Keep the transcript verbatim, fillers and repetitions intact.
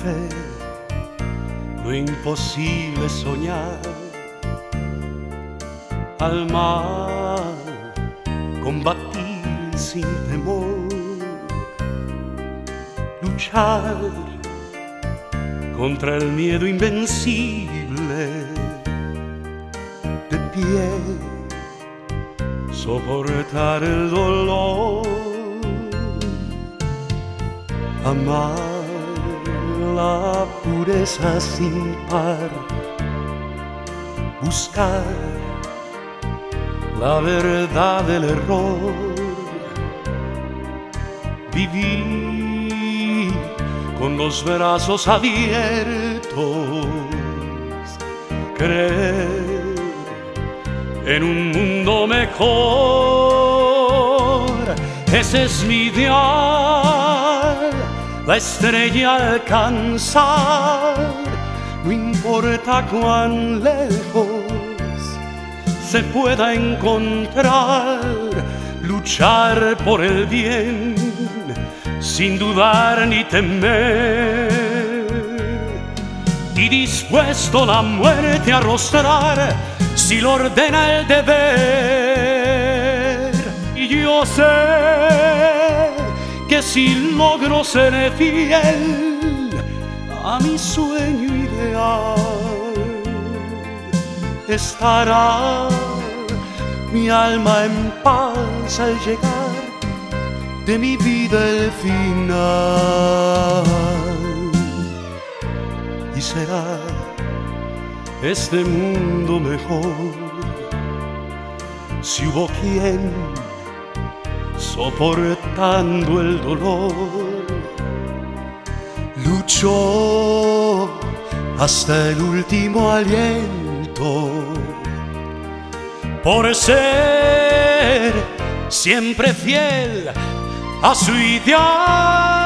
fe, lo imposible soñar. Al mal combatir sin temor, luchar contra el miedo invencible, de pie soportar el dolor, amar la pureza sin par, buscar la verdad del error, vivir con los brazos abiertos, creer en un mundo mejor. Ese es mi ideal, la estrella alcanzar, no importa cuán lejos se pueda encontrar, luchar por el bien sin dudar ni temer, y dispuesto la muerte a arrostrar si lo ordena el deber. Y yo sé que si logro ser fiel a mi sueño ideal, estará mi alma en paz al llegar de mi vida el final, y será este mundo mejor si hubo quien, soportando el dolor, luchó hasta el último aliento por ser siempre fiel a su ideal.